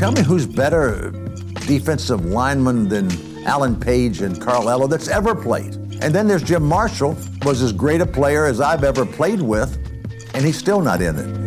Tell me who's better defensive lineman than Alan Page and Carl Eller that's ever played. And then there's Jim Marshall, was as great a player as I've ever played with, and he's still not in it.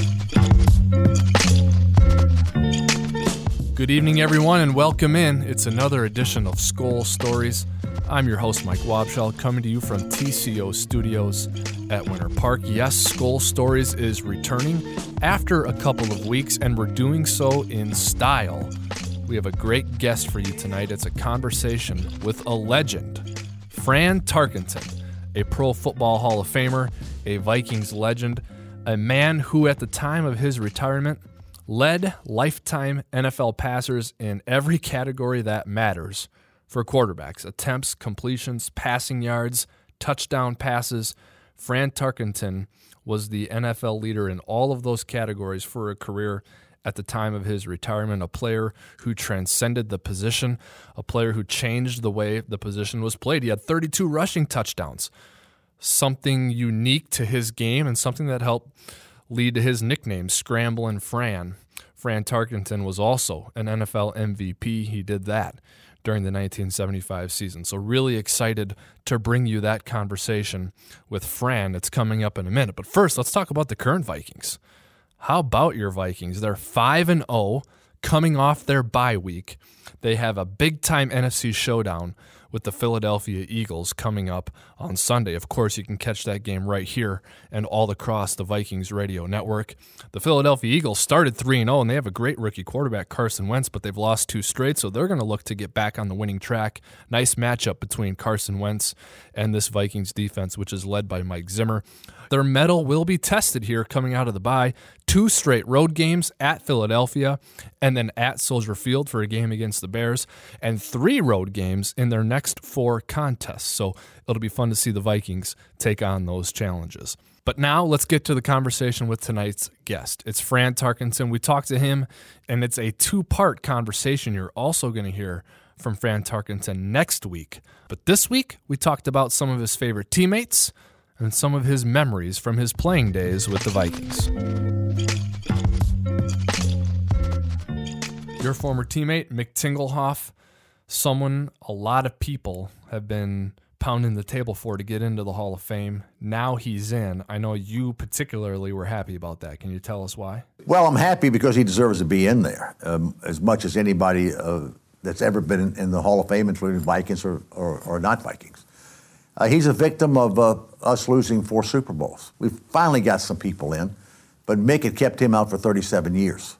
Good evening, everyone, and welcome in. It's another edition of Skol Stories. I'm your host, Mike Wobschall, coming to you from TCO Studios at Winter Park. Yes, Skol Stories is returning after a couple of weeks, and we're doing so in style. We have a great guest for you tonight. It's a conversation with a legend, Fran Tarkenton, a Pro Football Hall of Famer, a Vikings legend, a man who at the time of his retirement led lifetime NFL passers in every category that matters for quarterbacks: attempts, completions, passing yards, touchdown passes. Fran Tarkenton was the NFL leader in all of those categories for a career at the time of his retirement, a player who transcended the position, a player who changed the way the position was played. He had 32 rushing touchdowns, something unique to his game and something that helped lead to his nickname, Scramblin' Fran. Fran Tarkenton was also an NFL MVP. He did that during the 1975 season. So really excited to bring you that conversation with Fran. It's coming up in a minute. But first, let's talk about the current Vikings. How about your Vikings? They're 5-0 coming off their bye week. They have a big-time NFC showdown with the Philadelphia Eagles coming up on Sunday. Of course, you can catch that game right here and all across the Vikings radio network. The Philadelphia Eagles started 3-0, and they have a great rookie quarterback, Carson Wentz, but they've lost 2 straight, so they're going to look to get back on the winning track. Nice matchup between Carson Wentz and this Vikings defense, which is led by Mike Zimmer. Their mettle will be tested here coming out of the bye. 2 straight road games at Philadelphia and then at Soldier Field for a game against the Bears, and 3 road games in their next 4 contests. So it'll be fun to see the Vikings take on those challenges. But now let's get to the conversation with tonight's guest. It's Fran Tarkenton. We talked to him, and it's a 2-part conversation. You're also going to hear from Fran Tarkenton next week. But this week, we talked about some of his favorite teammates and some of his memories from his playing days with the Vikings. Your former teammate, Mick Tingelhoff, someone a lot of people have been pounding the table for to get into the Hall of Fame. Now he's in. I know you particularly were happy about that. Can you tell us why? Well, I'm happy because he deserves to be in there as much as anybody that's ever been in the Hall of Fame, including Vikings or not Vikings. He's a victim of us losing 4 Super Bowls. We've finally got some people in, but Mick had kept him out for 37 years.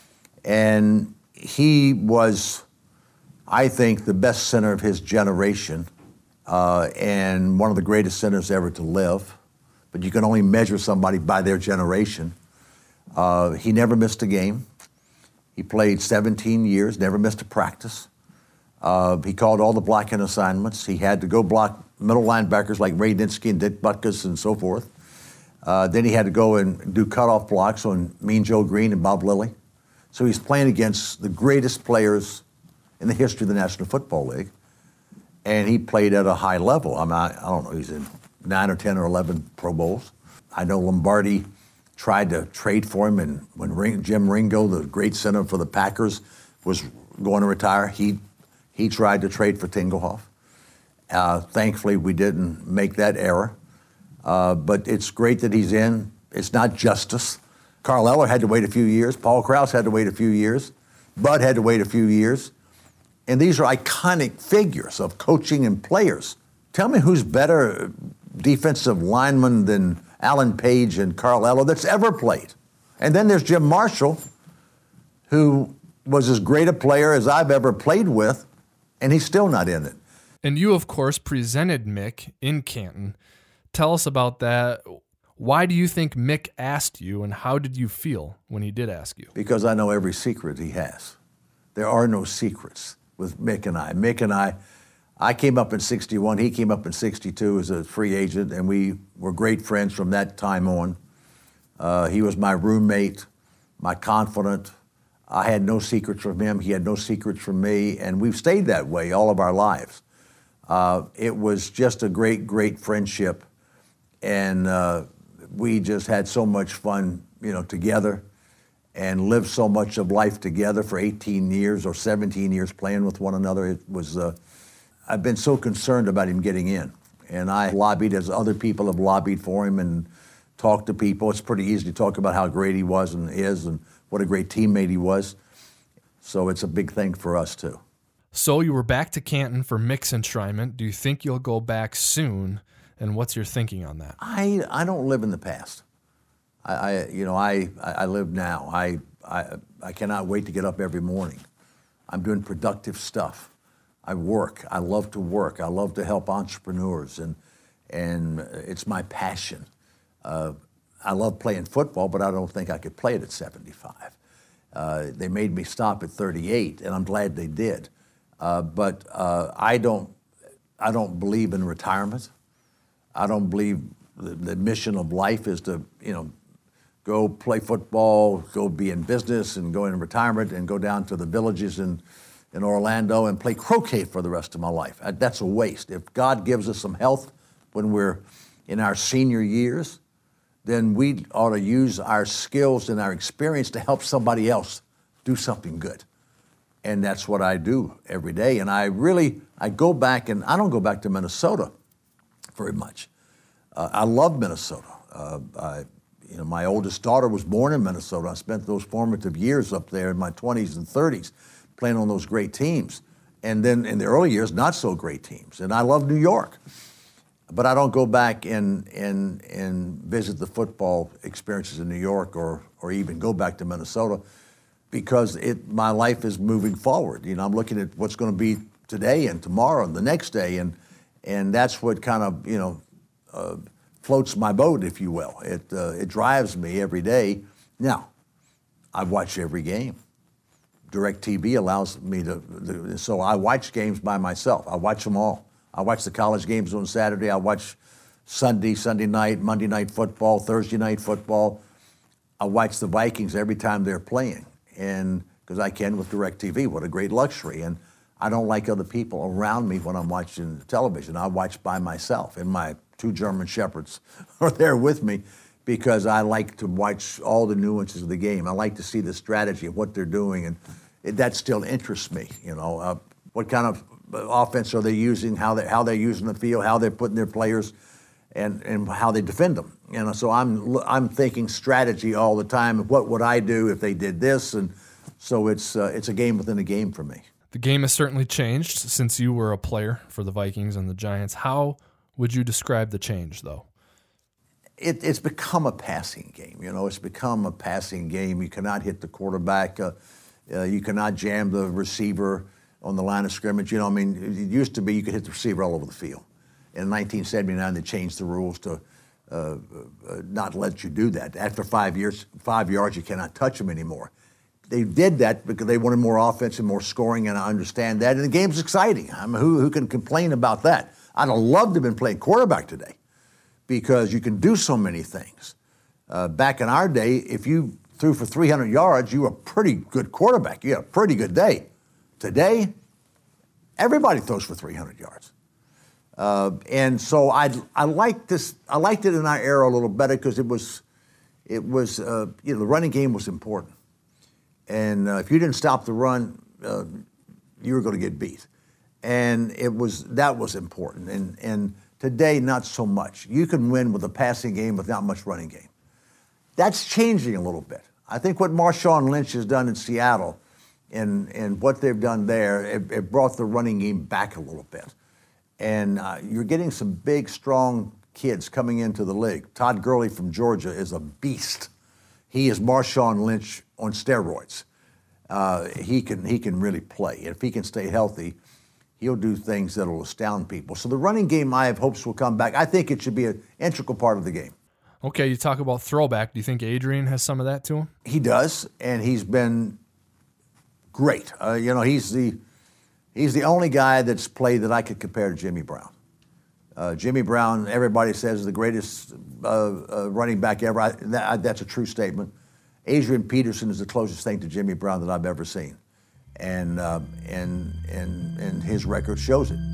And he was, I think, the best center of his generation and one of the greatest centers ever to live. But you can only measure somebody by their generation. He never missed a game. He played 17 years, never missed a practice. He called all the blocking assignments. He had to go block middle linebackers like Ray Nitschke and Dick Butkus and so forth. Then he had to go and do cutoff blocks on Mean Joe Green and Bob Lilly. So he's playing against the greatest players in the history of the National Football League. And he played at a high level. I don't know, he's in 9 or 10 or 11 Pro Bowls. I know Lombardi tried to trade for him, and when Jim Ringo, the great center for the Packers, was going to retire, he tried to trade for Tingelhoff. Thankfully, we didn't make that error. But it's great that he's in. It's not justice. Carl Eller had to wait a few years. Paul Krause had to wait a few years. Bud had to wait a few years. And these are iconic figures of coaching and players. Tell me who's better defensive lineman than Alan Page and Carl Eller that's ever played. And then there's Jim Marshall, who was as great a player as I've ever played with, and he's still not in it. And you, of course, presented Mick in Canton. Tell us about that. Why do you think Mick asked you, and how did you feel when he did ask you? Because I know every secret he has. There are no secrets with Mick and I. Mick and I came up in 61. He came up in 62 as a free agent, and we were great friends from that time on. He was my roommate, my confidant. I had no secrets from him. He had no secrets from me, and we've stayed that way all of our lives. It was just a great, great friendship, and we just had so much fun, together. and lived so much of life together for 18 years or 17 years playing with one another. It was, I've been so concerned about him getting in. And I lobbied as other people have lobbied for him and talked to people. It's pretty easy to talk about how great he was and is and what a great teammate he was. So it's a big thing for us too. So you were back to Canton for Mick's enshrinement. Do you think you'll go back soon? And what's your thinking on that? I don't live in the past. I live now. I cannot wait to get up every morning. I'm doing productive stuff. I work. I love to work. I love to help entrepreneurs, and it's my passion. I love playing football, but I don't think I could play it at 75. They made me stop at 38, and I'm glad they did. But I don't believe in retirement. I don't believe the mission of life is to, go play football, go be in business, and go into retirement, and go down to the villages in Orlando and play croquet for the rest of my life. That's a waste. If God gives us some health when we're in our senior years, then we ought to use our skills and our experience to help somebody else do something good. And that's what I do every day. And I go back, and I don't go back to Minnesota very much. I love Minnesota. My oldest daughter was born in Minnesota. I spent those formative years up there in my 20s and 30s playing on those great teams. And then in the early years, not so great teams. And I love New York. But I don't go back and visit the football experiences in New York or even go back to Minnesota because my life is moving forward. I'm looking at what's going to be today and tomorrow and the next day. And that's what kind of, floats my boat, if you will. It drives me every day. Now, I watch every game. DirecTV allows me to, so I watch games by myself. I watch them all. I watch the college games on Saturday. I watch Sunday night, Monday night football, Thursday night football. I watch the Vikings every time they're playing, and because I can with DirecTV. What a great luxury. And I don't like other people around me when I'm watching television. I watch by myself, and my 2 German Shepherds are there with me because I like to watch all the nuances of the game. I like to see the strategy of what they're doing, and that still interests me. What kind of offense are they using? How they're using the field? How they're putting their players, and how they defend them. So I'm thinking strategy all the time. What would I do if they did this? And so it's a game within a game for me. The game has certainly changed since you were a player for the Vikings and the Giants. How would you describe the change, though? It's become a passing game. It's become a passing game. You cannot hit the quarterback. You cannot jam the receiver on the line of scrimmage. It used to be you could hit the receiver all over the field. In 1979, they changed the rules to not let you do that. After 5 yards, you cannot touch them anymore. They did that because they wanted more offense and more scoring, and I understand that. And the game's exciting. Who can complain about that? I'd have loved to have been playing quarterback today because you can do so many things. Back in our day, if you threw for 300 yards, you were a pretty good quarterback. You had a pretty good day. Today, everybody throws for 300 yards. And so I liked this. I liked it in our era a little better because it was the running game was important. And if you didn't stop the run, you were going to get beat. And that was important. And today, not so much. You can win with a passing game with not much running game. That's changing a little bit. I think what Marshawn Lynch has done in Seattle and what they've done there, it brought the running game back a little bit. And you're getting some big, strong kids coming into the league. Todd Gurley from Georgia is a beast. He is Marshawn Lynch on steroids. He can really play. If he can stay healthy, he'll do things that'll astound people. So the running game, I have hopes will come back. I think it should be an integral part of the game. Okay, you talk about throwback. Do you think Adrian has some of that to him? He does, and he's been great. He's the only guy that's played that I could compare to Jimmy Brown. Jimmy Brown, everybody says, is the greatest running back ever. That's a true statement. Adrian Peterson is the closest thing to Jimmy Brown that I've ever seen, and his record shows it.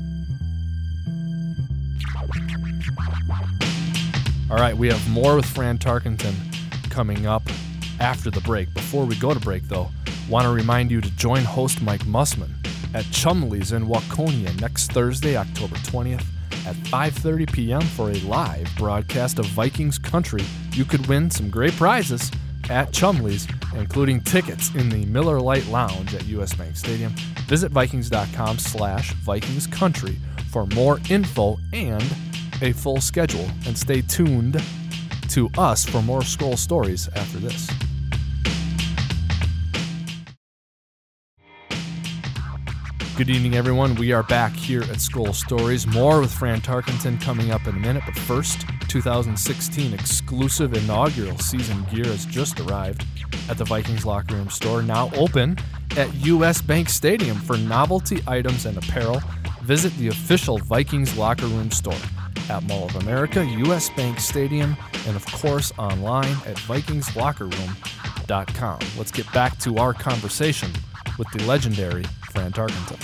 All right, we have more with Fran Tarkenton coming up. after the break. Before we go to break, though, want to remind you to join host Mike Mussman at Chumley's in Waconia next Thursday, October 20th at 5:30 p.m. for a live broadcast of Vikings Country. You could win some great prizes at Chumley's, including tickets in the Miller Lite Lounge at US Bank Stadium. Visit Vikings.com/Vikings Country for more info and a full schedule, and stay tuned to us for more Skol Stories after this. Good evening, everyone. We are back here at Skol Stories. More with Fran Tarkenton coming up in a minute, but first, 2016 exclusive inaugural season gear has just arrived at the Vikings Locker Room store, now open at US Bank Stadium. For novelty items and apparel, visit the official Vikings Locker Room store at Mall of America, US Bank Stadium, and of course online at VikingsLockerRoom.com. Let's get back to our conversation with the legendary Fran Tarkenton.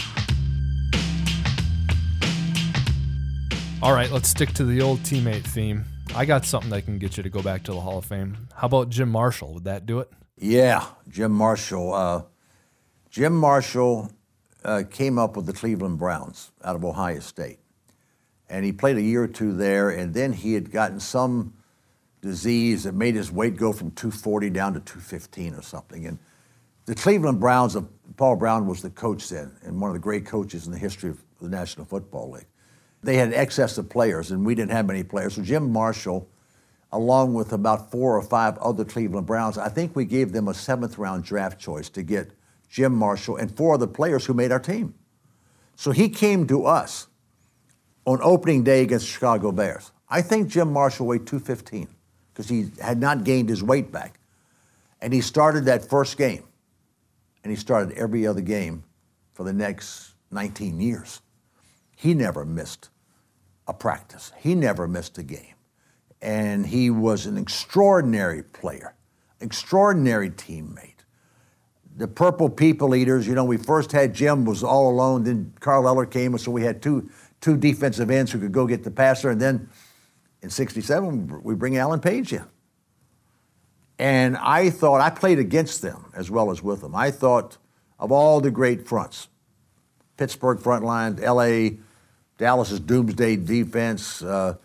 All right, let's stick to the old teammate theme. I got something that can get you to go back to the Hall of Fame. How about Jim Marshall? Would that do it? Yeah, Jim Marshall. Jim Marshall came up with the Cleveland Browns out of Ohio State. And he played a year or two there, and then he had gotten some disease that made his weight go from 240 down to 215 or something. And the Cleveland Browns, Paul Brown was the coach then, and one of the great coaches in the history of the National Football League. They had excess of players, and we didn't have many players. So Jim Marshall, along with about 4 or 5 other Cleveland Browns, I think we gave them a 7th-round draft choice to get Jim Marshall and 4 other players who made our team. So he came to us on opening day against the Chicago Bears. I think Jim Marshall weighed 215 because he had not gained his weight back. And he started that first game. And he started every other game for the next 19 years. He never missed a practice. He never missed a game. And he was an extraordinary player, extraordinary teammate. The Purple People Eaters, we first had Jim was all alone, then Carl Eller came, so we had two defensive ends who could go get the passer, and then in 67, we bring Alan Page in. And I thought, I played against them as well as with them. I thought of all the great fronts, Pittsburgh front line, L.A., Dallas's doomsday defense, the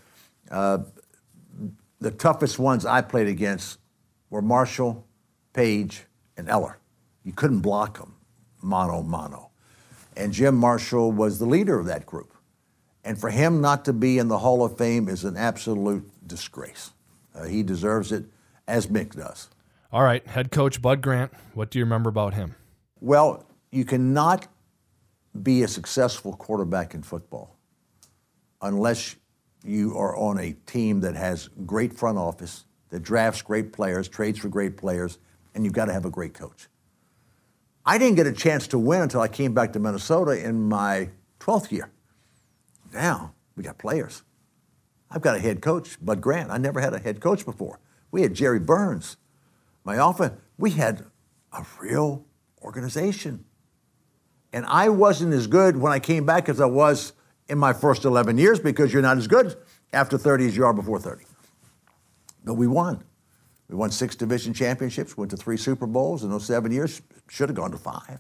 toughest ones I played against were Marshall, Page, and Eller. You couldn't block them, mano. And Jim Marshall was the leader of that group. And for him not to be in the Hall of Fame is an absolute disgrace. He deserves it, as Mick does. All right, head coach Bud Grant, what do you remember about him? Well, you cannot be a successful quarterback in football unless you are on a team that has great front office, that drafts great players, trades for great players, and you've got to have a great coach. I didn't get a chance to win until I came back to Minnesota in my 12th year. Now, we got players. I've got a head coach, Bud Grant. I never had a head coach before. We had Jerry Burns. We had a real organization. And I wasn't as good when I came back as I was in my first 11 years because you're not as good after 30 as you are before 30. But we won. We won 6 division championships, went to 3 Super Bowls in those 7 years, should have gone to 5.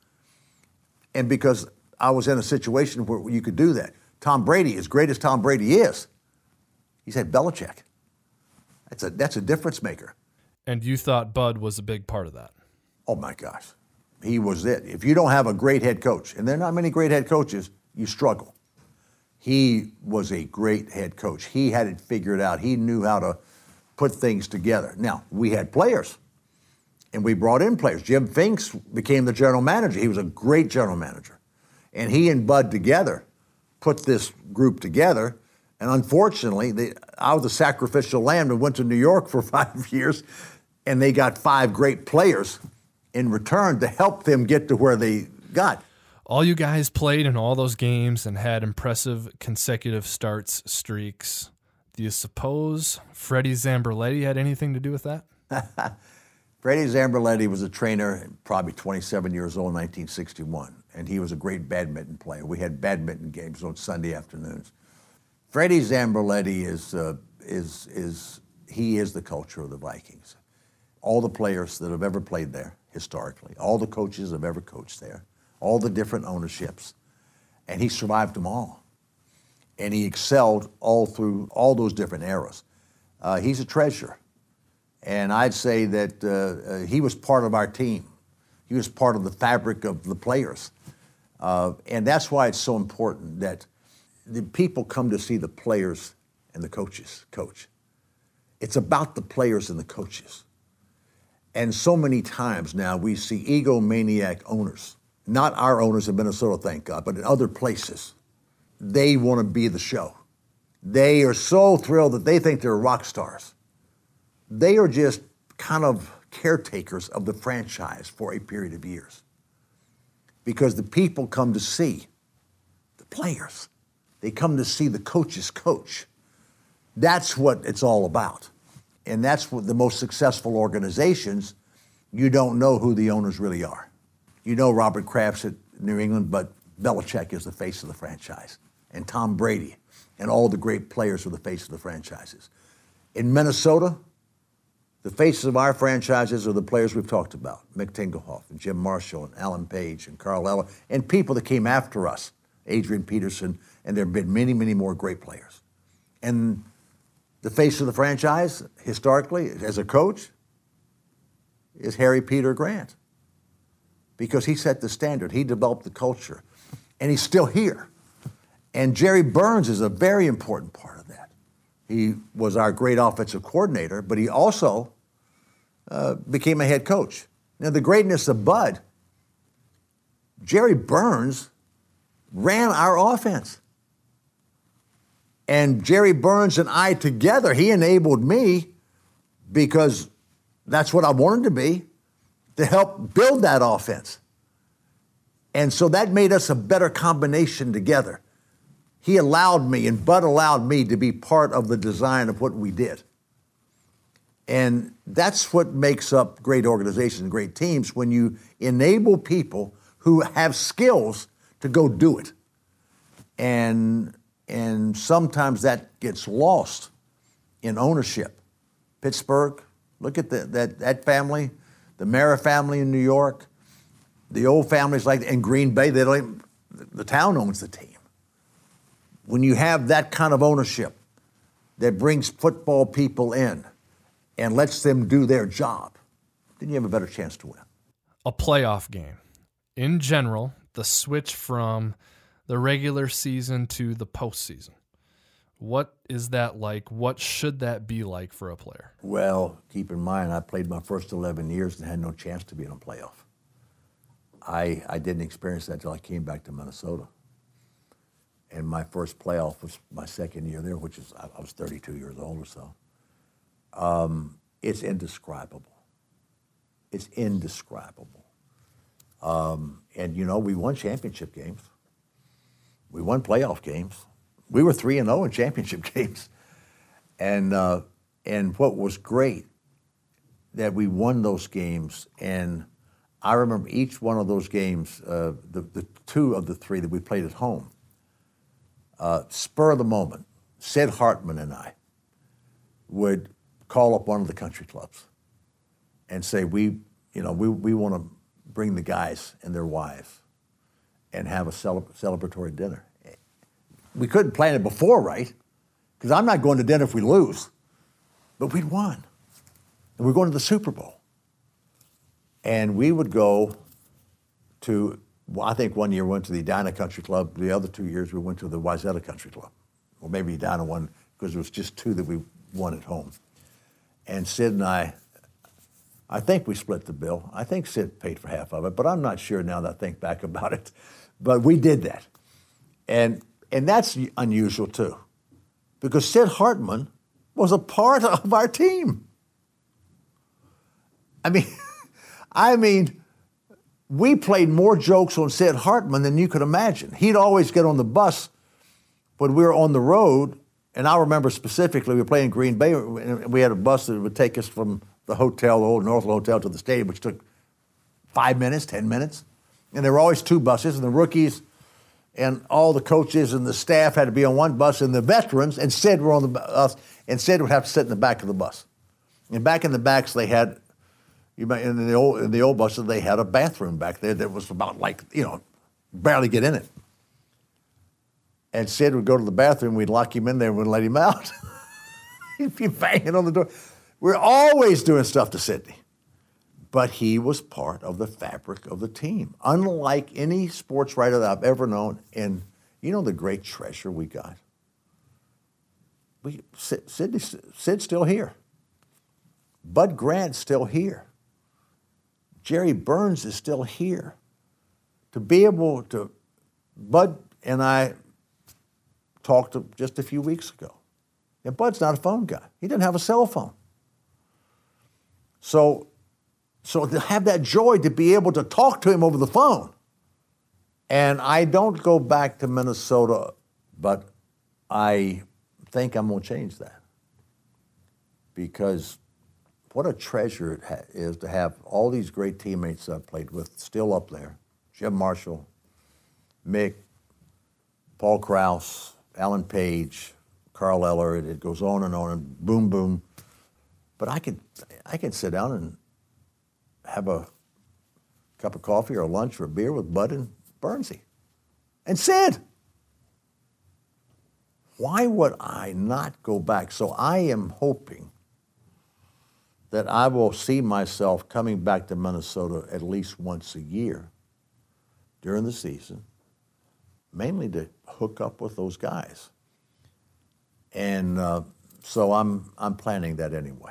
And because I was in a situation where you could do that. Tom Brady, as great as Tom Brady is, he's had Belichick. That's a difference maker. And you thought Bud was a big part of that? Oh, my gosh. He was it. If you don't have a great head coach, and there are not many great head coaches, you struggle. He was a great head coach. He had it figured out. He knew how to put things together. Now, we had players, and we brought in players. Jim Finks became the general manager. He was a great general manager. And he and Bud together put this group together. And unfortunately, I was a sacrificial lamb and went to New York for 5 years, and they got 5 great players in return to help them get to where they got. All you guys played in all those games and had impressive consecutive starts, streaks. Do you suppose Freddie Zamberletti had anything to do with that? Freddie Zamberletti was a trainer, probably 27 years old in 1961, and he was a great badminton player. We had badminton games on Sunday afternoons. Freddie Zamberletti is the culture of the Vikings. all the players that have ever played there historically, all the coaches have ever coached there, all the different ownerships, and he survived them all. And he excelled all through all those different eras. He's a treasure. And I'd say that he was part of our team. He was part of the fabric of the players. And that's why it's so important that the people come to see the players and the coaches coach. It's about the players and the coaches. And so many times now we see egomaniac owners, not our owners in Minnesota, thank God, but in other places. They want to be the show. They are so thrilled that they think they're rock stars. They are just kind of caretakers of the franchise for a period of years. Because the people come to see the players. They come to see the coaches coach. That's what it's all about. And that's what the most successful organizations, you don't know who the owners really are. You know Robert Kraft's at New England, but Belichick is the face of the franchise. And Tom Brady and all the great players are the face of the franchises. In Minnesota, the faces of our franchises are the players we've talked about, Mick Tingelhoff and Jim Marshall and Alan Page and Carl Eller, and people that came after us, Adrian Peterson, and there have been many, many more great players. And the face of the franchise, historically, as a coach, is Harry Peter Grant. Because he set the standard, he developed the culture, and he's still here. And Jerry Burns is a very important part of that. He was our great offensive coordinator, but he also became a head coach. Now, the greatness of Bud, Jerry Burns ran our offense. And Jerry Burns and I together, he enabled me, because that's what I wanted to be, to help build that offense. And so that made us a better combination together. He allowed me, and Bud allowed me to be part of the design of what we did. And that's what makes up great organizations and great teams, when you enable people who have skills to go do it. And sometimes that gets lost in ownership. Pittsburgh, look at that family, the Mara family in New York, the old families like in Green Bay, the town owns the team. When you have that kind of ownership that brings football people in and lets them do their job, then you have a better chance to win. A playoff game. In general, the switch from the regular season to the postseason. What is that like? What should that be like for a player? Well, keep in mind, I played my first 11 years and had no chance to be in a playoff. I didn't experience that until I came back to Minnesota. And my first playoff was my second year there, which is, I was 32 years old or so. It's indescribable. It's indescribable. And, you know, we won championship games. We won playoff games. We were 3-0 in championship games. And what was great, that we won those games. And I remember each one of those games, the two of the three that we played at home, spur of the moment, Sid Hartman and I would call up one of the country clubs and say, we want to bring the guys and their wives and have a celebratory dinner. We couldn't plan it before, right? Because I'm not going to dinner if we lose. But we'd won. And we're going to the Super Bowl. And we would go to, well, I think one year we went to the Edina Country Club. The other 2 years we went to the Wayzata Country Club. Or maybe Edina won, because it was just two that we won at home. And Sid and I think we split the bill. I think Sid paid for half of it, but I'm not sure now that I think back about it. But we did that. And that's unusual too, because Sid Hartman was a part of our team. I mean, we played more jokes on Sid Hartman than you could imagine. He'd always get on the bus when we were on the road, and I remember specifically we were playing Green Bay, and we had a bus that would take us from the hotel, the old Northland Hotel, to the stadium, which took 5 minutes, 10 minutes. And there were always two buses, and the rookies and all the coaches and the staff had to be on one bus, and the veterans and Sid were on the bus, and Sid would have to sit in the back of the bus. And back in the backs, they had In the old buses, they had a bathroom back there that was about barely get in it. And Sid would go to the bathroom, we'd lock him in there and we'd let him out. He'd be banging on the door. We're always doing stuff to Sidney. But he was part of the fabric of the team, unlike any sports writer that I've ever known. And you know the great treasure we got? Sid's still here. Bud Grant's still here. Jerry Burns is still here. To be able to, Bud and I talked just a few weeks ago. And Bud's not a phone guy. He didn't have a cell phone. So to have that joy to be able to talk to him over the phone. And I don't go back to Minnesota, but I think I'm going to change that. Because what a treasure it is to have all these great teammates I've played with still up there. Jim Marshall, Mick, Paul Krause, Alan Page, Carl Eller, it goes on, and boom, boom. But I can sit down and have a cup of coffee or lunch or a beer with Bud and Burnsy. And Sid! Why would I not go back? So I am hoping that I will see myself coming back to Minnesota at least once a year during the season, mainly to hook up with those guys. And so I'm planning that anyway.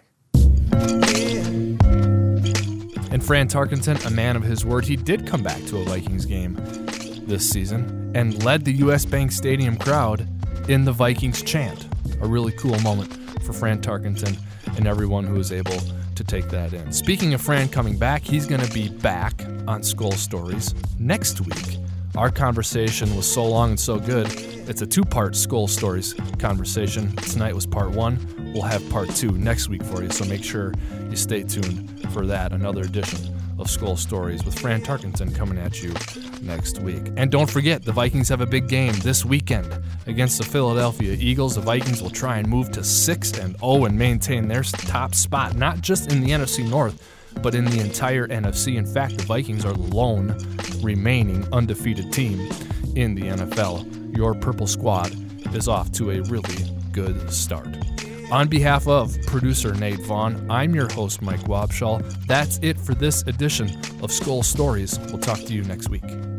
And Fran Tarkenton, a man of his word, he did come back to a Vikings game this season and led the U.S. Bank Stadium crowd in the Vikings chant. A really cool moment for Fran Tarkenton and everyone who was able to take that in. Speaking of Fran coming back, he's going to be back on Skull Stories next week. Our conversation was so long and so good, it's a two-part Skull Stories conversation. Tonight was part one. We'll have part two next week for you, so make sure you stay tuned for that, another edition of Skull Stories with Fran Tarkenton coming at you next week. And don't forget, the Vikings have a big game this weekend against the Philadelphia Eagles. The Vikings will try and move to 6-0 and maintain their top spot, not just in the NFC North, but in the entire NFC. In fact, the Vikings are the lone remaining undefeated team in the NFL. Your Purple Squad is off to a really good start. On behalf of producer Nate Vaughn, I'm your host, Mike Wobschall. That's it for this edition of Skull Stories. We'll talk to you next week.